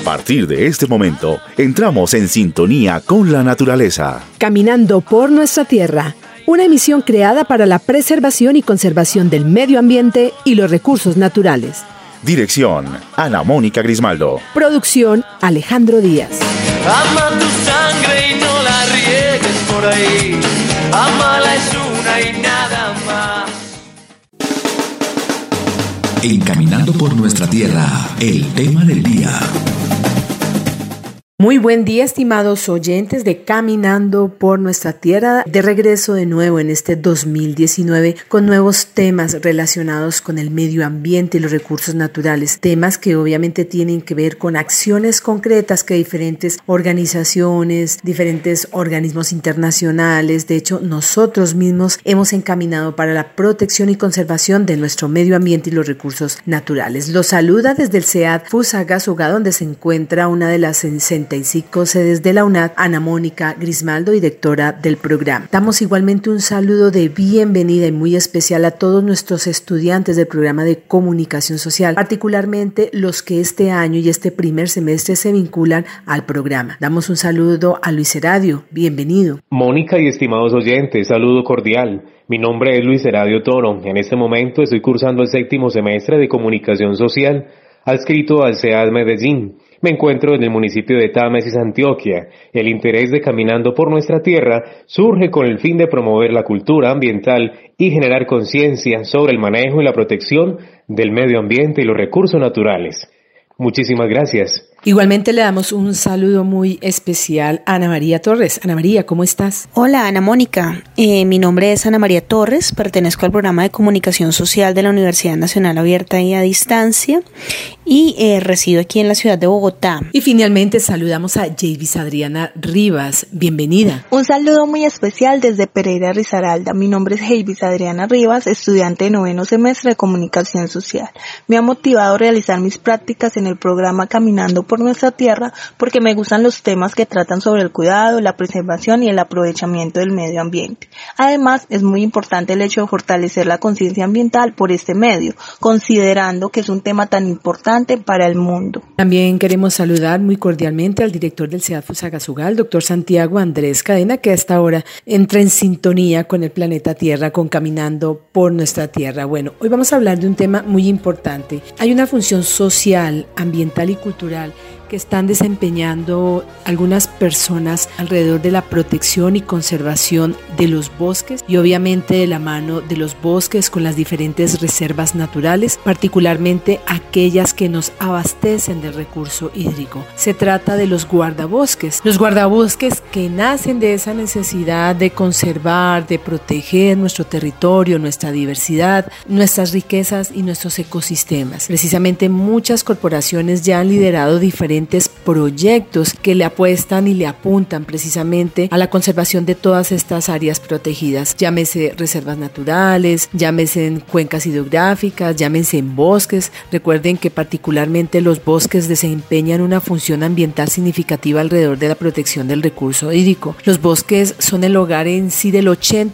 partir de este momento, entramos en sintonía con la naturaleza. Caminando por nuestra tierra, una emisión creada para la preservación y conservación del medio ambiente y los recursos naturales. Dirección, Ana Mónica Grismaldo. Producción, Alejandro Díaz. Ama tu sangre y no la riegues por ahí. Amala es una y nada más. En Caminando por nuestra tierra, el tema del día. Muy buen día, estimados oyentes de Caminando por nuestra tierra, de regreso de nuevo en este 2019 con nuevos temas relacionados con el medio ambiente y los recursos naturales, temas que obviamente tienen que ver con acciones concretas que diferentes organizaciones, diferentes organismos internacionales, de hecho nosotros mismos hemos encaminado para la protección y conservación de nuestro medio ambiente y los recursos naturales. Los saluda desde el CEAD Fusagasugá, donde se encuentra una de las 65 sedes de la UNAD, Ana Mónica Grismaldo, directora del programa. Damos igualmente un saludo de bienvenida y muy especial a todos nuestros estudiantes del programa de comunicación social, particularmente los que este año y este primer semestre se vinculan al programa. Damos un saludo a Luis Heradio, bienvenido. Mónica y estimados oyentes, saludo cordial. Mi nombre es Luis Heradio Toro. En este momento estoy cursando el 7º semestre de comunicación social, adscrito al CEAD Medellín. Me encuentro en el municipio de Támesis, Antioquia. El interés de Caminando por nuestra tierra surge con el fin de promover la cultura ambiental y generar conciencia sobre el manejo y la protección del medio ambiente y los recursos naturales. Muchísimas gracias. Igualmente le damos un saludo muy especial a Ana María Torres. Ana María, ¿cómo estás? Hola, Ana Mónica. Mi nombre es Ana María Torres, pertenezco al programa de comunicación social de la Universidad Nacional Abierta y a Distancia y resido aquí en la ciudad de Bogotá. Y finalmente saludamos a Jayvis Adriana Rivas. Bienvenida. Un saludo muy especial desde Pereira, Risaralda. Mi nombre es Jayvis Adriana Rivas, estudiante de 9º semestre de comunicación social. Me ha motivado a realizar mis prácticas en el programa Caminando por nuestra tierra porque me gustan los temas que tratan sobre el cuidado, la preservación y el aprovechamiento del medio ambiente. Además, es muy importante el hecho de fortalecer la conciencia ambiental por este medio, considerando que es un tema tan importante para el mundo. También queremos saludar muy cordialmente al director del CEAD Fusagasugá, el doctor Santiago Andrés Cadena, que hasta ahora entra en sintonía con el planeta Tierra, con Caminando por nuestra tierra. Bueno, hoy vamos a hablar de un tema muy importante. Hay una función social, ambiental y cultural que están desempeñando algunas personas alrededor de la protección y conservación de los bosques y obviamente de la mano de los bosques con las diferentes reservas naturales, particularmente aquellas que nos abastecen del recurso hídrico. Se trata de los guardabosques que nacen de esa necesidad de conservar, de proteger nuestro territorio, nuestra diversidad, nuestras riquezas y nuestros ecosistemas. Precisamente muchas corporaciones ya han liderado diferentes proyectos que le apuestan y le apuntan precisamente a la conservación de todas estas áreas protegidas, llámese reservas naturales, llámese en cuencas hidrográficas, llámese en bosques. Recuerden que particularmente los bosques desempeñan una función ambiental significativa alrededor de la protección del recurso hídrico. Los bosques son el hogar en sí del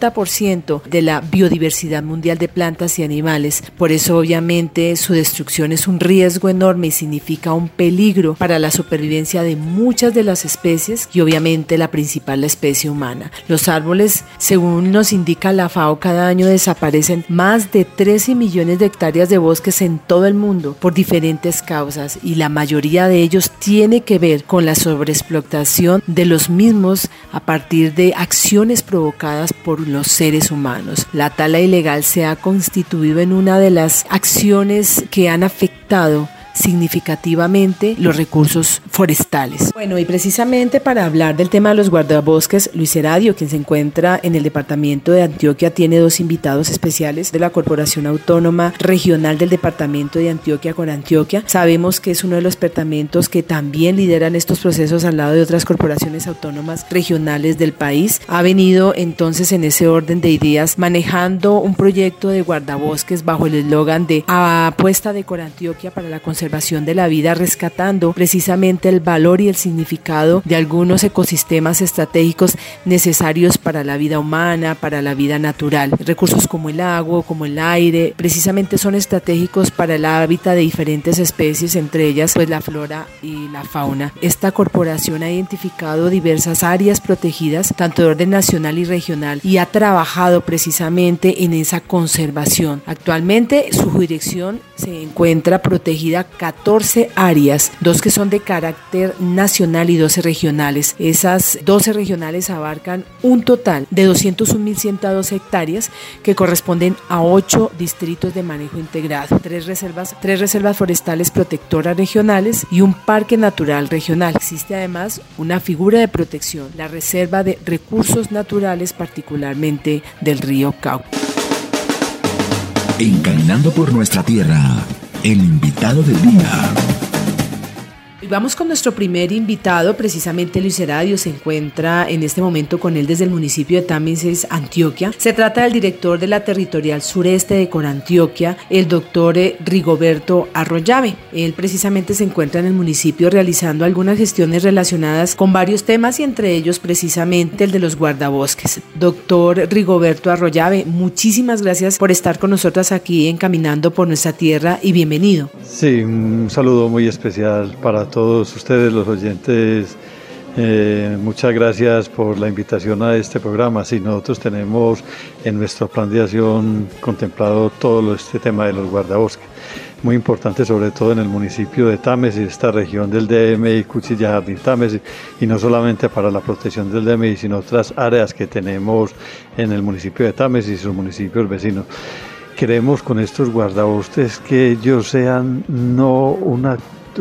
80% de la biodiversidad mundial de plantas y animales. Por eso obviamente su destrucción es un riesgo enorme y significa un peligro para la supervivencia de muchas de las especies y obviamente la principal, la especie humana. Los árboles, según nos indica la FAO, cada año desaparecen más de 13 millones de hectáreas de bosques en todo el mundo por diferentes causas y la mayoría de ellos tiene que ver con la sobreexplotación de los mismos a partir de acciones provocadas por los seres humanos. La tala ilegal se ha constituido en una de las acciones que han afectado significativamente los recursos forestales. Bueno, y precisamente para hablar del tema de los guardabosques, Luis Heradio, quien se encuentra en el departamento de Antioquia, tiene dos invitados especiales de la Corporación Autónoma Regional del Departamento de Antioquia, Corantioquia. Sabemos que es uno de los departamentos que también lideran estos procesos al lado de otras corporaciones autónomas regionales del país. Ha venido entonces en ese orden de ideas manejando un proyecto de guardabosques bajo el eslogan de Apuesta de Corantioquia para la conservación conservación de la vida, rescatando precisamente el valor y el significado de algunos ecosistemas estratégicos necesarios para la vida humana, para la vida natural. Recursos como el agua, como el aire, precisamente son estratégicos para el hábitat de diferentes especies, entre ellas pues la flora y la fauna. Esta corporación ha identificado diversas áreas protegidas, tanto de orden nacional y regional, y ha trabajado precisamente en esa conservación. Actualmente su jurisdicción se encuentra protegida 14 áreas, 2 que son de carácter nacional y 12 regionales. Esas 12 regionales abarcan un total de 201.102 hectáreas que corresponden a 8 distritos de manejo integrado, 3 reservas forestales protectoras regionales y un parque natural regional. Existe además una figura de protección, la Reserva de Recursos Naturales, particularmente del río Cauca. En Caminando por Nuestra Tierra, el invitado del día. Y vamos con nuestro primer invitado, precisamente Luis Heradio se encuentra en este momento con él desde el municipio de Támesis, Antioquia. Se trata del director de la Territorial Sureste de Corantioquia, el doctor Rigoberto Arroyave. Él precisamente se encuentra en el municipio realizando algunas gestiones relacionadas con varios temas y entre ellos precisamente el de los guardabosques. Doctor Rigoberto Arroyave, muchísimas gracias por estar con nosotros aquí en Caminando por Nuestra Tierra y bienvenido. Sí, un saludo muy especial para todos ustedes, los oyentes. Muchas gracias por la invitación a este programa. Sí, nosotros tenemos en nuestro plan de acción contemplado todo este tema de los guardabosques. Muy importante, sobre todo en el municipio de Támesis, esta región del DMI, Cuchilla, Jardín, Támesis, y no solamente para la protección del DMI, sino otras áreas que tenemos en el municipio de Támesis y sus municipios vecinos. Queremos con estos guardabosques que ellos sean no una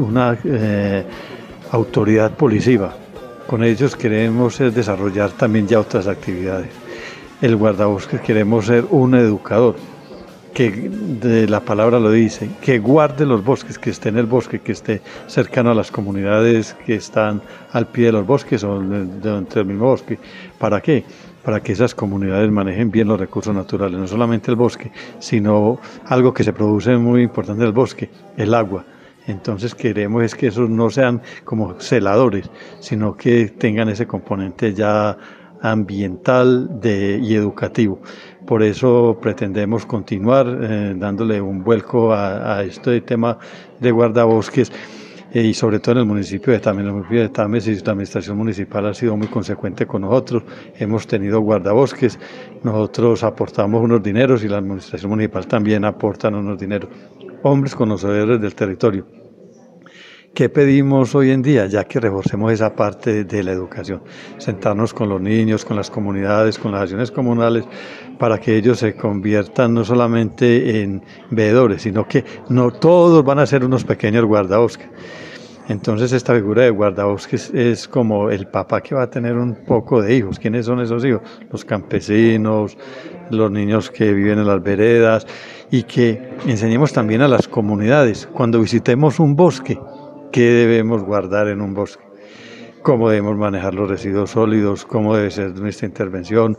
autoridad policiva. Con ellos queremos desarrollar también ya otras actividades. El guardabosques queremos ser un educador, que de la palabra lo dice, que guarde los bosques, que esté en el bosque, que esté cercano a las comunidades que están al pie de los bosques o dentro del mismo bosque. ¿Para qué? Para que esas comunidades manejen bien los recursos naturales, no solamente el bosque, sino algo que se produce muy importante en el bosque, el agua. Entonces queremos es que esos no sean como celadores, sino que tengan ese componente ya ambiental y educativo. Por eso pretendemos continuar dándole un vuelco a este tema de guardabosques y sobre todo en el municipio de Támesis. El municipio de Támesis, la administración municipal ha sido muy consecuente con nosotros. Hemos tenido guardabosques, nosotros aportamos unos dineros y la administración municipal también aporta unos dineros. Hombres conocedores del territorio. ¿Qué pedimos hoy en día? Ya que reforcemos esa parte de la educación, sentarnos con los niños, con las comunidades, con las acciones comunales, para que ellos se conviertan no solamente en veedores, sino que no todos van a ser unos pequeños guardabosques. Entonces esta figura de guardabosques es como el papá que va a tener un poco de hijos. ¿Quiénes son esos hijos? Los campesinos, los niños que viven en las veredas, y que enseñemos también a las comunidades, cuando visitemos un bosque, qué debemos guardar en un bosque, cómo debemos manejar los residuos sólidos, cómo debe ser nuestra intervención,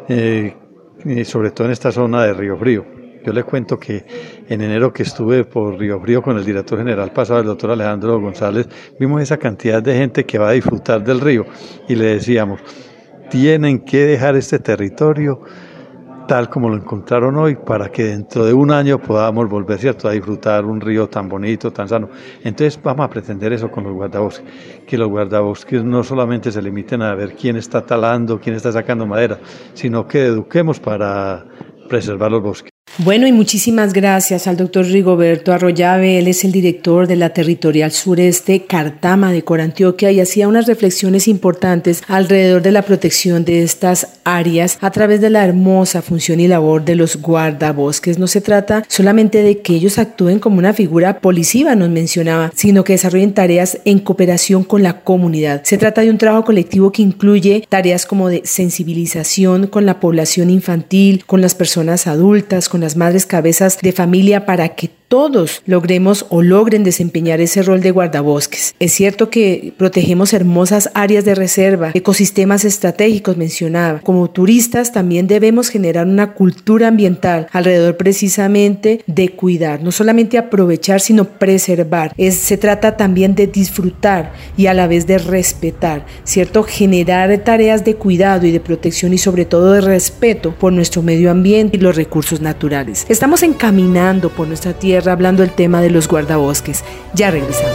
y sobre todo en esta zona de Río Frío. Yo le cuento que en enero que estuve por Río Frío con el director general pasado, el doctor Alejandro González, vimos esa cantidad de gente que va a disfrutar del río y le decíamos, tienen que dejar este territorio tal como lo encontraron hoy, para que dentro de un año podamos volver, ¿cierto?, a disfrutar un río tan bonito, tan sano. Entonces vamos a pretender eso con los guardabosques, que los guardabosques no solamente se limiten a ver quién está talando, quién está sacando madera, sino que eduquemos para preservar los bosques. Bueno, y muchísimas gracias al doctor Rigoberto Arroyave. Él es el director de la Territorial Sureste Cartama de Corantioquia y hacía unas reflexiones importantes alrededor de la protección de estas áreas a través de la hermosa función y labor de los guardabosques. No se trata solamente de que ellos actúen como una figura policiva, nos mencionaba, sino que desarrollen tareas en cooperación con la comunidad. Se trata de un trabajo colectivo que incluye tareas como de sensibilización con la población infantil, con las personas adultas, con con las madres cabezas de familia para que todos logremos o logren desempeñar ese rol de guardabosques. Es cierto que protegemos hermosas áreas de reserva, ecosistemas estratégicos mencionaba. Como turistas también debemos generar una cultura ambiental alrededor precisamente de cuidar, no solamente aprovechar, sino preservar. Se trata también de disfrutar y a la vez de respetar, ¿cierto? Generar tareas de cuidado y de protección y sobre todo de respeto por nuestro medio ambiente y los recursos naturales. Estamos encaminando por nuestra tierra hablando del tema de los guardabosques. Ya regresamos.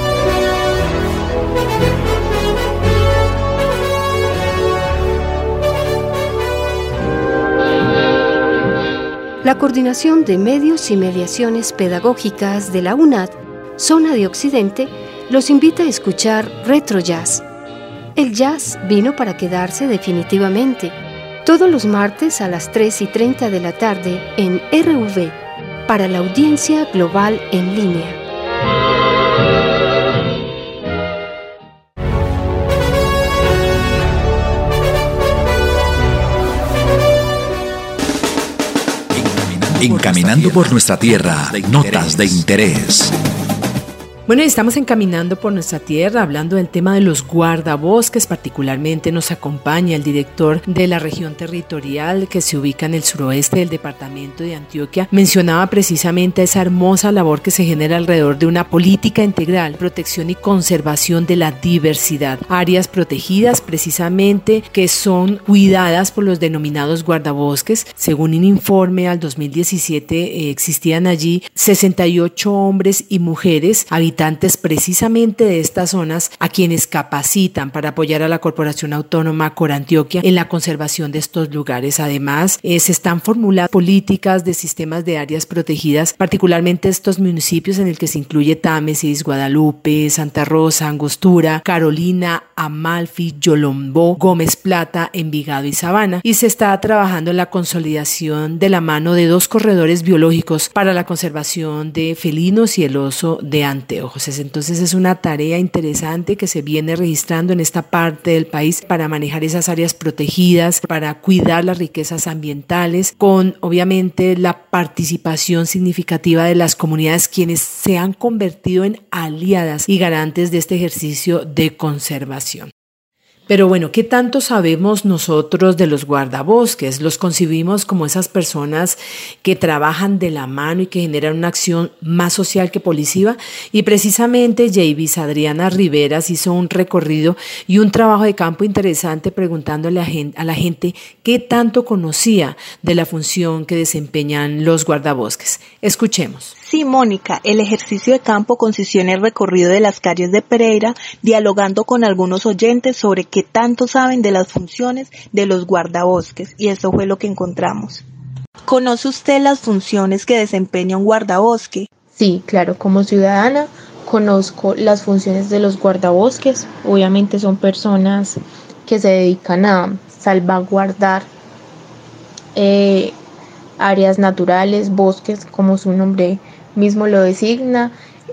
La Coordinación de Medios y Mediaciones Pedagógicas de la UNAD, Zona de Occidente, los invita a escuchar Retro Jazz. El jazz vino para quedarse definitivamente. Todos los martes a las 3:30 de la tarde en RV, para la audiencia global en línea. Encaminando por nuestra tierra, notas de interés. Bueno, estamos encaminando por nuestra tierra hablando del tema de los guardabosques. Particularmente nos acompaña el director de la región territorial que se ubica en el suroeste del departamento de Antioquia. Mencionaba precisamente esa hermosa labor que se genera alrededor de una política integral, protección y conservación de la diversidad. Áreas protegidas precisamente que son cuidadas por los denominados guardabosques. Según un informe al 2017 existían allí 68 hombres y mujeres habitantes precisamente de estas zonas a quienes capacitan para apoyar a la Corporación Autónoma Corantioquia en la conservación de estos lugares. Además, se están formulando políticas de sistemas de áreas protegidas, particularmente estos municipios en el que se incluye Támesis, Guadalupe, Santa Rosa, Angostura, Carolina, Amalfi, Yolombó, Gómez Plata, Envigado y Sabana. Y se está trabajando en la consolidación de la mano de 2 corredores biológicos para la conservación de felinos y el oso de anteojos. Entonces es una tarea interesante que se viene registrando en esta parte del país para manejar esas áreas protegidas, para cuidar las riquezas ambientales, con obviamente la participación significativa de las comunidades, quienes se han convertido en aliadas y garantes de este ejercicio de conservación. Pero bueno, ¿qué tanto sabemos nosotros de los guardabosques? Los concibimos como esas personas que trabajan de la mano y que generan una acción más social que policiva. Y precisamente Jayvis Adriana Riveras hizo un recorrido y un trabajo de campo interesante preguntándole a la gente qué tanto conocía de la función que desempeñan los guardabosques. Escuchemos. Sí, Mónica, el ejercicio de campo consistió en el recorrido de las calles de Pereira, dialogando con algunos oyentes sobre qué tanto saben de las funciones de los guardabosques, y eso fue lo que encontramos. ¿Conoce usted las funciones que desempeña un guardabosque? Sí, claro, como ciudadana conozco las funciones de los guardabosques. Obviamente son personas que se dedican a salvaguardar áreas naturales, bosques, como su nombre mismo lo designa.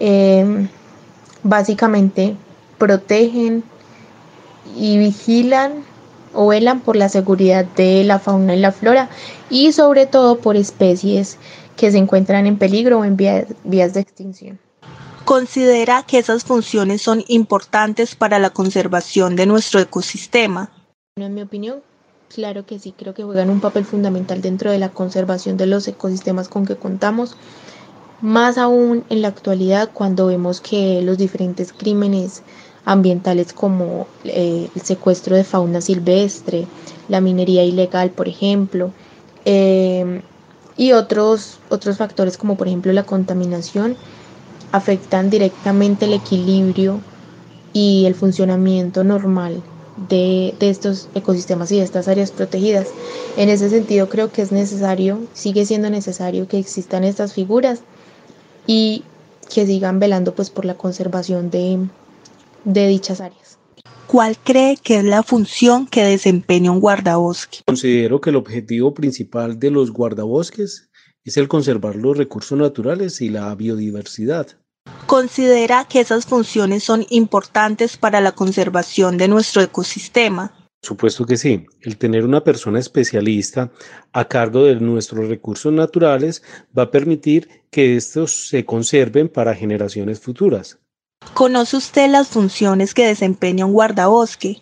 Básicamente protegen y vigilan o velan por la seguridad de la fauna y la flora, y sobre todo por especies que se encuentran en peligro o en vías de extinción. ¿Considera que esas funciones son importantes para la conservación de nuestro ecosistema? En mi opinión, claro que sí, creo que juegan un papel fundamental dentro de la conservación de los ecosistemas con que contamos, más aún en la actualidad cuando vemos que los diferentes crímenes ambientales como el secuestro de fauna silvestre, la minería ilegal, por ejemplo, y otros factores como por ejemplo la contaminación, afectan directamente el equilibrio y el funcionamiento normal de estos ecosistemas y de estas áreas protegidas. En ese sentido creo que es necesario, sigue siendo necesario que existan estas figuras y que sigan velando pues por la conservación de dichas áreas. ¿Cuál cree que es la función que desempeña un guardabosque? Considero que el objetivo principal de los guardabosques es el conservar los recursos naturales y la biodiversidad. ¿Considera que esas funciones son importantes para la conservación de nuestro ecosistema? Supuesto que sí. El tener una persona especialista a cargo de nuestros recursos naturales va a permitir que estos se conserven para generaciones futuras. ¿Conoce usted las funciones que desempeña un guardabosque?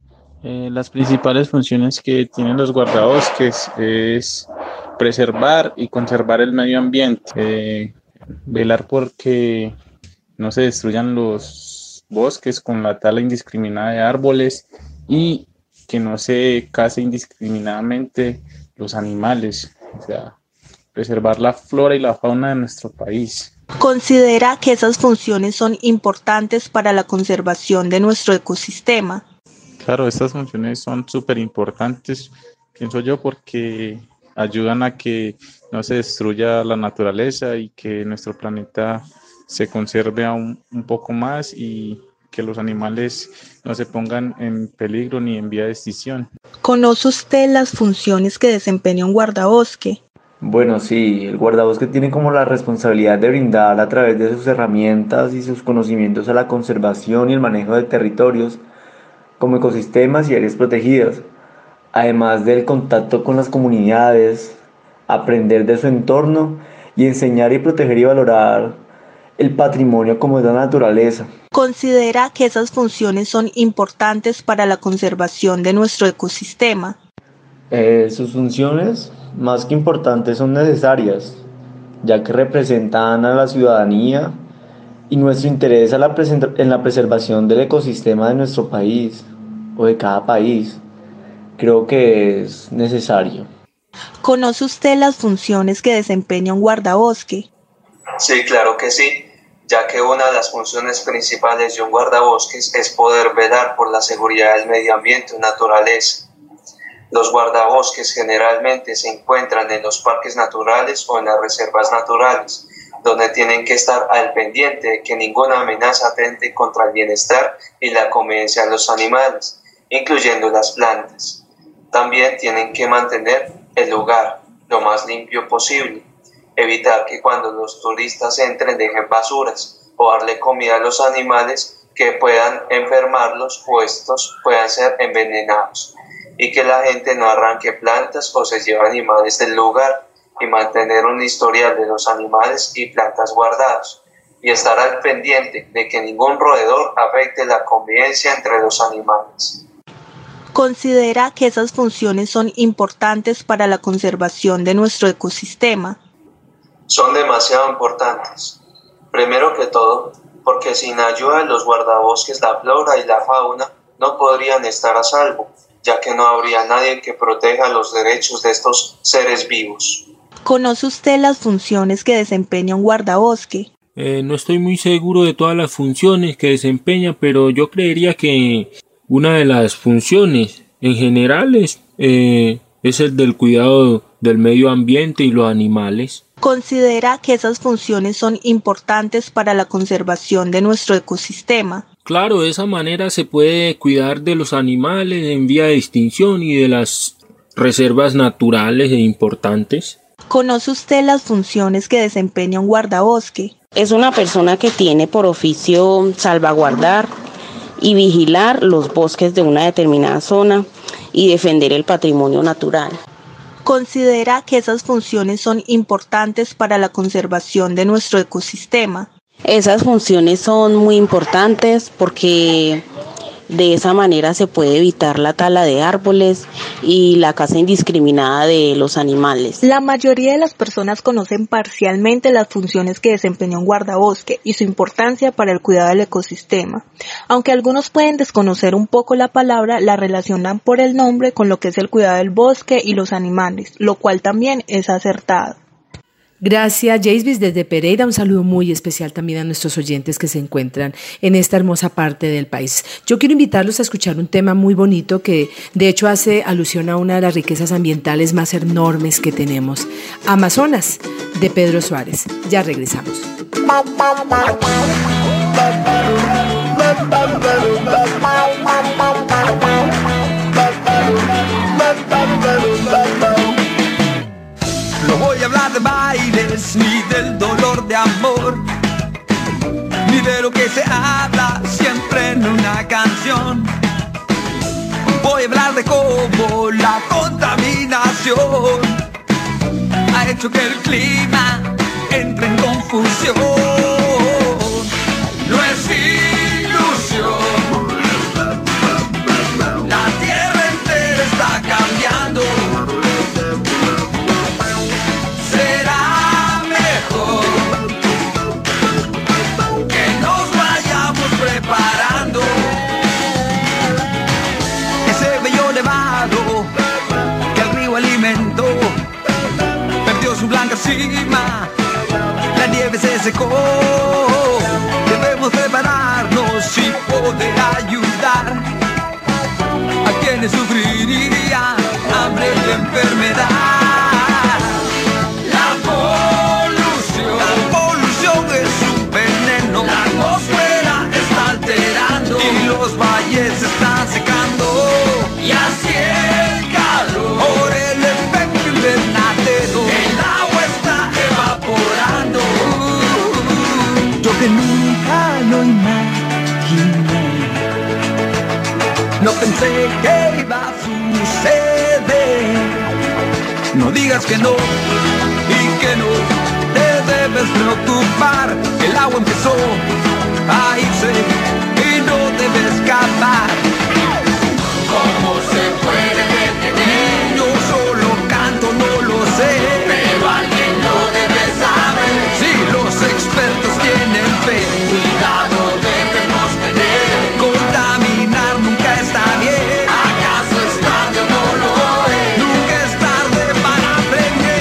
Las principales funciones que tienen los guardabosques es preservar y conservar el medio ambiente, velar por que no se destruyan los bosques con la tala indiscriminada de árboles y que no se case indiscriminadamente los animales, o sea, preservar la flora y la fauna de nuestro país. ¿Considera que esas funciones son importantes para la conservación de nuestro ecosistema? Claro, estas funciones son súper importantes, pienso yo, porque ayudan a que no se destruya la naturaleza y que nuestro planeta se conserve aún un poco más y que los animales no se pongan en peligro ni en vía de extinción. ¿Conoce usted las funciones que desempeña un guardabosque? Bueno, sí, el guardabosque tiene como la responsabilidad de brindar a través de sus herramientas y sus conocimientos a la conservación y el manejo de territorios como ecosistemas y áreas protegidas, además del contacto con las comunidades, aprender de su entorno y enseñar y proteger y valorar el patrimonio como es la naturaleza. ¿Considera que esas funciones son importantes para la conservación de nuestro ecosistema? Sus funciones, más que importantes, son necesarias, ya que representan a la ciudadanía y nuestro interés en la preservación del ecosistema de nuestro país o de cada país. Creo que es necesario. ¿Conoce usted las funciones que desempeña un guardabosque? Sí, claro que sí, ya que una de las funciones principales de un guardabosques es poder velar por la seguridad del medio ambiente y naturaleza. Los guardabosques generalmente se encuentran en los parques naturales o en las reservas naturales, donde tienen que estar al pendiente de que ninguna amenaza atente contra el bienestar y la convivencia de los animales, incluyendo las plantas. También tienen que mantener el lugar lo más limpio posible, evitar que cuando los turistas entren dejen basuras o darle comida a los animales que puedan enfermarlos o estos puedan ser envenenados, y que la gente no arranque plantas o se lleve animales del lugar, y mantener un historial de los animales y plantas guardados, y estar al pendiente de que ningún roedor afecte la convivencia entre los animales. ¿Considera que esas funciones son importantes para la conservación de nuestro ecosistema? Son demasiado importantes. Primero que todo, porque sin ayuda de los guardabosques la flora y la fauna no podrían estar a salvo, ya que no habría nadie que proteja los derechos de estos seres vivos. ¿Conoce usted las funciones que desempeña un guardabosque? No estoy muy seguro de todas las funciones que desempeña, pero yo creería que una de las funciones en general es el del cuidado del medio ambiente y los animales. ¿Considera que esas funciones son importantes para la conservación de nuestro ecosistema? Claro, de esa manera se puede cuidar de los animales en vía de extinción y de las reservas naturales e importantes. ¿Conoce usted las funciones que desempeña un guardabosque? Es una persona que tiene por oficio salvaguardar y vigilar los bosques de una determinada zona y defender el patrimonio natural. ¿Considera que esas funciones son importantes para la conservación de nuestro ecosistema? Esas funciones son muy importantes porque de esa manera se puede evitar la tala de árboles y la caza indiscriminada de los animales. La mayoría de las personas conocen parcialmente las funciones que desempeña un guardabosque y su importancia para el cuidado del ecosistema. Aunque algunos pueden desconocer un poco la palabra, la relacionan por el nombre con lo que es el cuidado del bosque y los animales, lo cual también es acertado. Gracias, Jaisvis, desde Pereira. Un saludo muy especial también a nuestros oyentes que se encuentran en esta hermosa parte del país. Yo quiero invitarlos a escuchar un tema muy bonito que de hecho hace alusión a una de las riquezas ambientales más enormes que tenemos, Amazonas, de Pedro Suárez. Ya regresamos. No voy a hablar de bailes, ni del dolor de amor, ni de lo que se habla siempre en una canción. Voy a hablar de cómo la contaminación ha hecho que el clima entre en confusión. No es ilusión, la tierra entera está cambiando. Será mejor que nos vayamos preparando. Ese bello nevado que el río alimentó perdió su blanca cima, la nieve se secó. Debemos prepararnos y poder ayudar a quienes sufrirían hambre y enfermedad. La polución es un veneno, la atmósfera está alterando y los valles se están secando. Y así el calor, por el efecto invernadero, el agua está evaporando. Yo que nunca lo imaginé, no pensé que iba a suceder. No digas que no y que no te debes preocupar. El agua empezó a irse y no debe escapar. ¿Cómo se puede detener? Yo solo canto, no lo sé, pero alguien lo debe saber. Si los expertos tienen fe, cuidado debemos tener. Contaminar nunca está bien. ¿Acaso es tarde o no lo es? Nunca es tarde para aprender.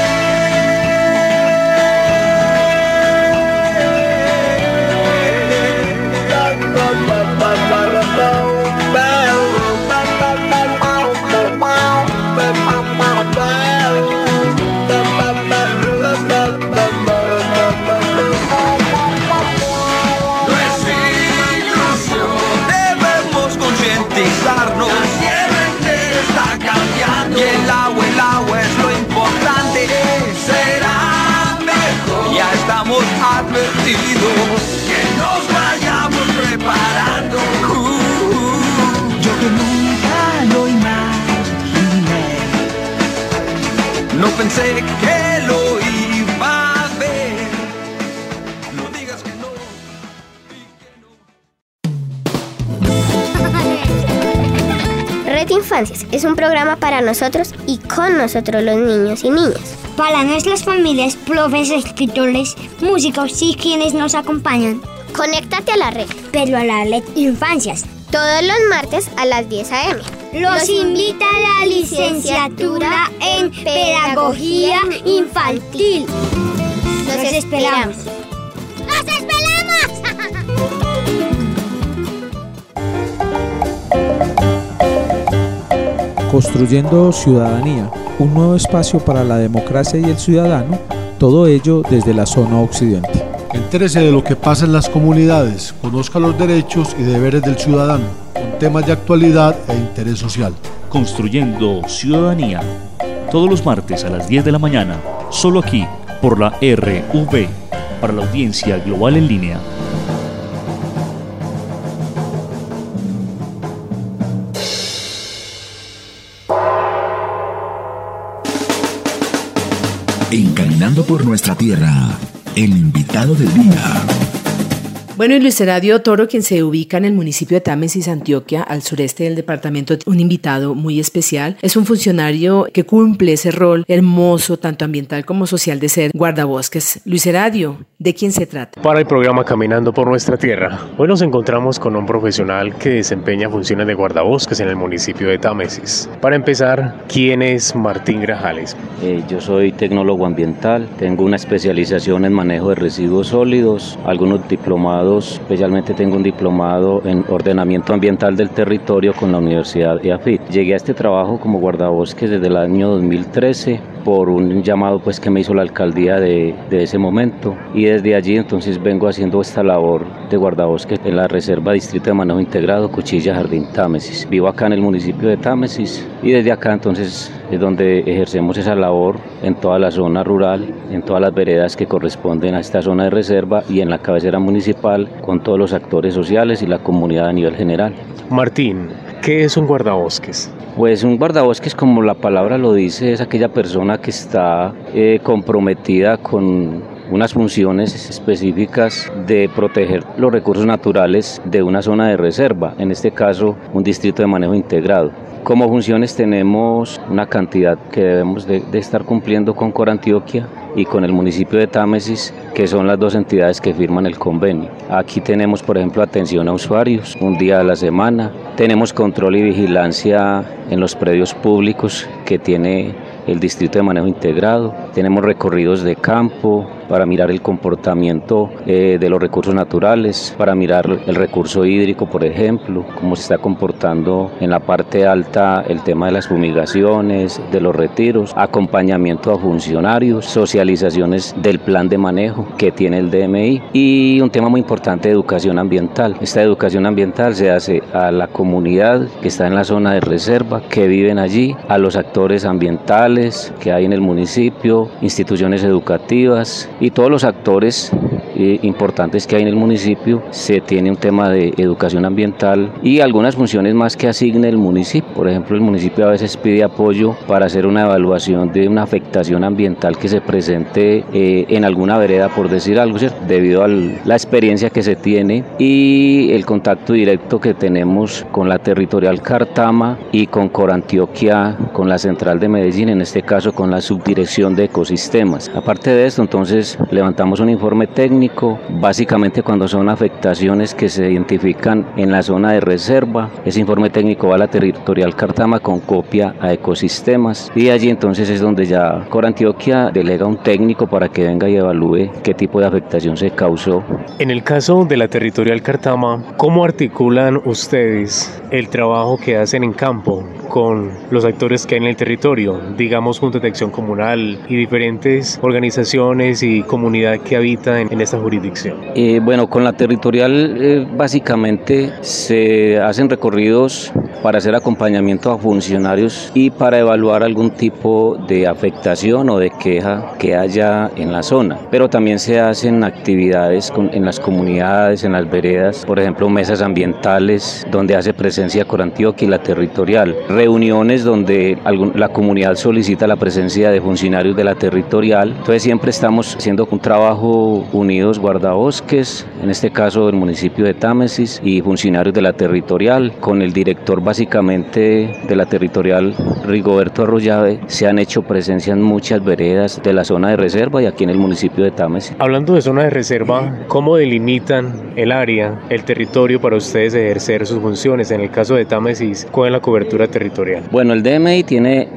No es ilusión, debemos concientizarnos. La tierra entera está cambiando y el agua es lo importante. Será mejor, ya estamos advertidos, que nos vayamos preparando. Yo que nunca lo imaginé, no pensé que lo iba a ver. No digas que no. Red Infancias es un programa para nosotros y con nosotros los niños y niñas. Para nuestras familias, profes, escritores, músicos y quienes nos acompañan. Conéctate a la red. Pero a la Red Infancias. Todos los martes a las 10 a.m. Los invita a la licenciatura en Pedagogía Infantil. Los esperamos. ¡Los esperamos! Construyendo ciudadanía, un nuevo espacio para la democracia y el ciudadano, todo ello desde la zona occidente. Entérese de lo que pasa en las comunidades, conozca los derechos y deberes del ciudadano, con temas de actualidad e interés social. Construyendo ciudadanía, todos los martes a las 10 de la mañana, solo aquí, por la RV, para la audiencia global en línea. Encaminando por nuestra tierra, el invitado del día. Bueno, y Luis Heradio Toro, quien se ubica en el municipio de Támesis, Antioquia, al sureste del departamento, un invitado muy especial. Es un funcionario que cumple ese rol hermoso, tanto ambiental como social, de ser guardabosques. Luis Heradio, ¿de quién se trata? Para el programa Caminando por Nuestra Tierra, hoy nos encontramos con un profesional que desempeña funciones de guardabosques en el municipio de Támesis. Para empezar, ¿quién es Martín Grajales? Yo soy tecnólogo ambiental, tengo una especialización en manejo de residuos sólidos, algunos diplomados, especialmente tengo un diplomado en ordenamiento ambiental del territorio con la Universidad EAFIT. Llegué a este trabajo como guardabosques desde el año 2013 por un llamado pues que me hizo la alcaldía de ese momento, y desde allí entonces vengo haciendo esta labor de guardabosques en la Reserva Distrito de Manejo Integrado Cuchilla Jardín Támesis. Vivo acá en el municipio de Támesis y desde acá entonces es donde ejercemos esa labor en toda la zona rural, en todas las veredas que corresponden a esta zona de reserva y en la cabecera municipal con todos los actores sociales y la comunidad a nivel general. Martín, ¿Qué es un guardabosques? Pues un guardabosques, como la palabra lo dice, es aquella persona que está comprometida con unas funciones específicas de proteger los recursos naturales de una zona de reserva, en este caso un distrito de manejo integrado. Como funciones tenemos una cantidad que debemos de estar cumpliendo con Corantioquia y con el municipio de Támesis, que son las dos entidades que firman el convenio. Aquí tenemos, por ejemplo, atención a usuarios, un día a la semana. Tenemos control y vigilancia en los predios públicos que tiene el distrito de manejo integrado. Tenemos recorridos de campo para mirar el comportamiento de los recursos naturales, para mirar el recurso hídrico, por ejemplo, cómo se está comportando en la parte alta el tema de las fumigaciones, de los retiros, acompañamiento a funcionarios, socializaciones del plan de manejo que tiene el DMI y un tema muy importante de educación ambiental. Esta educación ambiental se hace a la comunidad que está en la zona de reserva, que viven allí, a los actores ambientales que hay en el municipio, instituciones educativas y todos los actores importantes que hay en el municipio. Se tiene un tema de educación ambiental y algunas funciones más que asigne el municipio. Por ejemplo, el municipio a veces pide apoyo para hacer una evaluación de una afectación ambiental que se presente en alguna vereda, por decir algo, ¿cierto? Debido a la experiencia que se tiene y el contacto directo que tenemos con la territorial Cartama y con Corantioquia, con la central de Medellín, en este caso con la subdirección de ecosistemas. Aparte de esto, entonces levantamos un informe técnico, básicamente cuando son afectaciones que se identifican en la zona de reserva. Ese informe técnico va a la territorial Cartama con copia a ecosistemas y allí entonces es donde ya Corantioquia delega un técnico para que venga y evalúe qué tipo de afectación se causó. En el caso de la territorial Cartama, ¿cómo articulan ustedes el trabajo que hacen en campo con los actores que hay en el territorio, digamos Junta de Acción Comunal y diferentes organizaciones y comunidad que habita en esta jurisdicción? Bueno, con la territorial básicamente se hacen recorridos para hacer acompañamiento a funcionarios y para evaluar algún tipo de afectación o de queja que haya en la zona. Pero también se hacen actividades en las comunidades, en las veredas, por ejemplo mesas ambientales donde hace presencia Corantioquia y la territorial, reuniones donde la comunidad solicita la presencia de funcionarios de la territorial. Entonces siempre estamos haciendo un trabajo unidos guardabosques, en este caso del municipio de Támesis, y funcionarios de la territorial, con el director básicamente de la territorial, Rigoberto Arroyave. Se han hecho presencia en muchas veredas de la zona de reserva y aquí en el municipio de Támesis. Hablando de zona de reserva, ¿cómo delimitan el área, el territorio para ustedes ejercer sus funciones? En el caso de Támesis, ¿cuál es la cobertura territorial? Bueno, el DMI tiene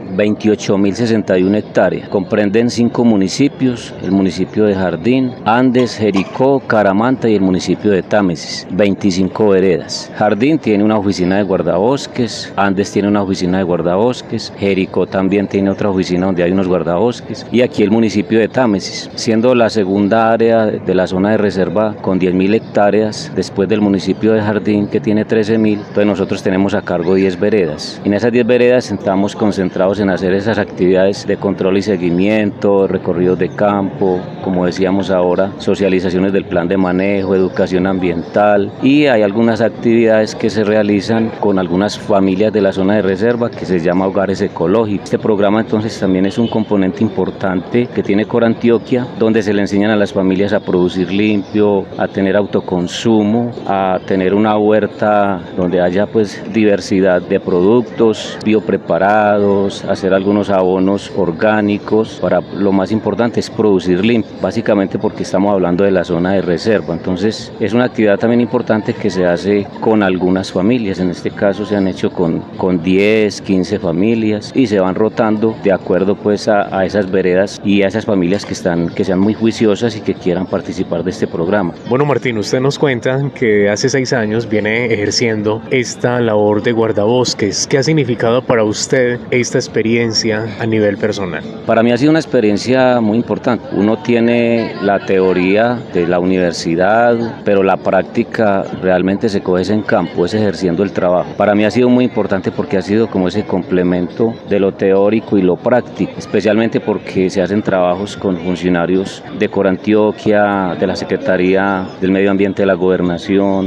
28.061 hectáreas, comprenden 5 municipios, el municipio de Jardín, Andes, Jericó, Caramanta y el municipio de Támesis, 25 veredas. Jardín tiene una oficina de guardabosques, Andes tiene una oficina de guardabosques, Jericó también tiene otra oficina donde hay unos guardabosques y aquí el municipio de Támesis, siendo la segunda área de la zona de reserva con 10.000 hectáreas, después del municipio de Jardín que tiene 13.000, entonces nosotros tenemos a cargo 10 veredas. En esas 10 veredas estamos concentrados en hacer esas actividades de control y seguimiento, recorridos de campo, como decíamos ahora, socializaciones del plan de manejo, educación ambiental y hay algunas actividades que se realizan con algunas familias de la zona de reserva que se llama Hogares Ecológicos. Este programa entonces también es un componente importante que tiene Corantioquia, donde se le enseñan a las familias a producir limpio, a tener autoconsumo, a tener una huerta donde haya pues diversidad de productos biopreparados, hacer algunos abonos orgánicos. Para lo más importante es producir limpio, básicamente porque estamos hablando de la zona de reserva. Entonces es una actividad también importante que se hace con algunas familias. En este caso se han hecho con 10, 15 familias y se van rotando de acuerdo pues a esas veredas y a esas familias que sean muy juiciosas y que quieran participar de este programa. Bueno, Martín, usted nos cuenta que hace 6 años viene ejerciendo esta labor de guardabosques. ¿Qué ha significado para usted esta experiencia a nivel personal? Para mí ha sido una experiencia muy importante. Uno tiene la teoría de la universidad, pero la práctica realmente se coge en campo, es ejerciendo el trabajo. Para mí ha sido muy importante porque ha sido como ese complemento de lo teórico y lo práctico, especialmente porque se hacen trabajos con funcionarios de Corantioquia, de la Secretaría del Medio Ambiente de la Gobernación,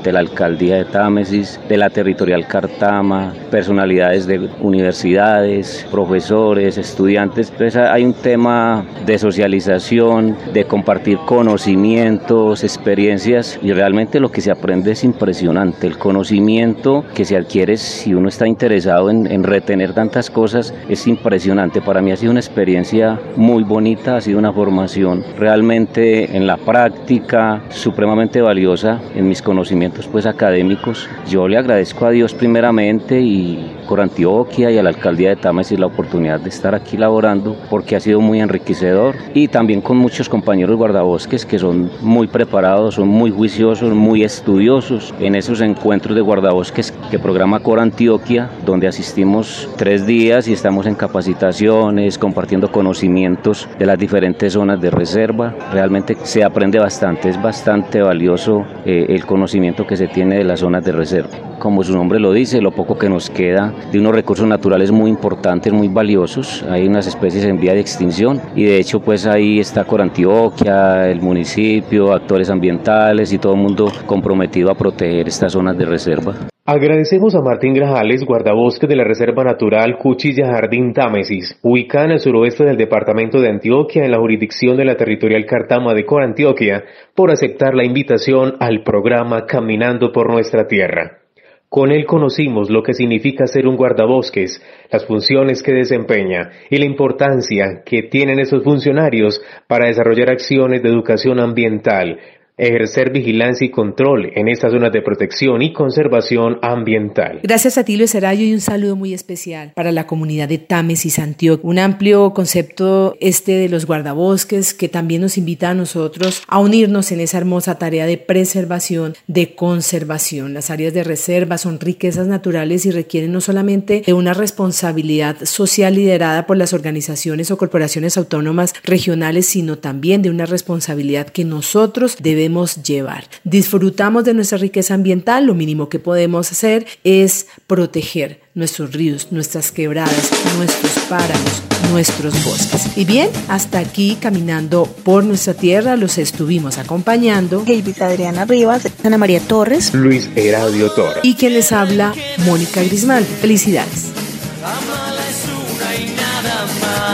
de la alcaldía de Támesis, de la territorial Cartama, personalidades de universidades, profesores, estudiantes. Entonces hay un tema de socialización, de compartir conocimientos, experiencias, y realmente lo que se aprende es impresionante. El conocimiento que se adquiere si uno está interesado en retener tantas cosas es impresionante. Para mí ha sido una experiencia muy bonita, ha sido una formación realmente en la práctica supremamente valiosa en mis conocimientos pues académicos. Yo le agradezco a Dios primeramente y Corantioquia y a la alcaldía de Támesis la oportunidad de estar aquí laborando, porque ha sido muy enriquecedor, y también con muchos compañeros guardabosques que son muy preparados, son muy juiciosos, muy estudiosos en esos encuentros de guardabosques que programa Corantioquia, donde asistimos 3 días y estamos en capacitaciones, compartiendo conocimientos de las diferentes zonas de reserva. Realmente se aprende bastante, es bastante valioso el conocimiento que se tiene de las zonas de reserva. Como su nombre lo dice, lo poco que nos queda de unos recursos naturales muy importantes, muy valiosos. Hay unas especies en vía de extinción y de hecho pues ahí está Corantioquia, el municipio, actores ambientales y todo el mundo comprometido a proteger estas zonas de reserva. Agradecemos a Martín Grajales, guardabosque de la Reserva Natural Cuchilla Jardín Támesis, ubicada en el suroeste del departamento de Antioquia, en la jurisdicción de la territorial Cartama de Corantioquia, por aceptar la invitación al programa Caminando por Nuestra Tierra. Con él conocimos lo que significa ser un guardabosques, las funciones que desempeña y la importancia que tienen esos funcionarios para desarrollar acciones de educación ambiental, ejercer vigilancia y control en estas zonas de protección y conservación ambiental. Gracias a ti, Luis Erayo, y un saludo muy especial para la comunidad de Támesis, Antioquia. Un amplio concepto de los guardabosques que también nos invita a nosotros a unirnos en esa hermosa tarea de preservación, de conservación. Las áreas de reserva son riquezas naturales y requieren no solamente de una responsabilidad social liderada por las organizaciones o corporaciones autónomas regionales, sino también de una responsabilidad que nosotros debemos llevar. Disfrutamos de nuestra riqueza ambiental, lo mínimo que podemos hacer es proteger nuestros ríos, nuestras quebradas, nuestros páramos, nuestros bosques. Y bien, hasta aquí Caminando por Nuestra Tierra los estuvimos acompañando Heivis Adriana Rivas, Ana María Torres, Luis Eradio Toro y quien les habla, Mónica Grismaldo. Felicidades. Amala es una y nada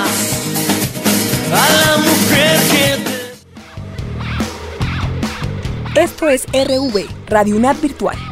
más. A la mujer que Esto es RV, Radio UNAD Virtual.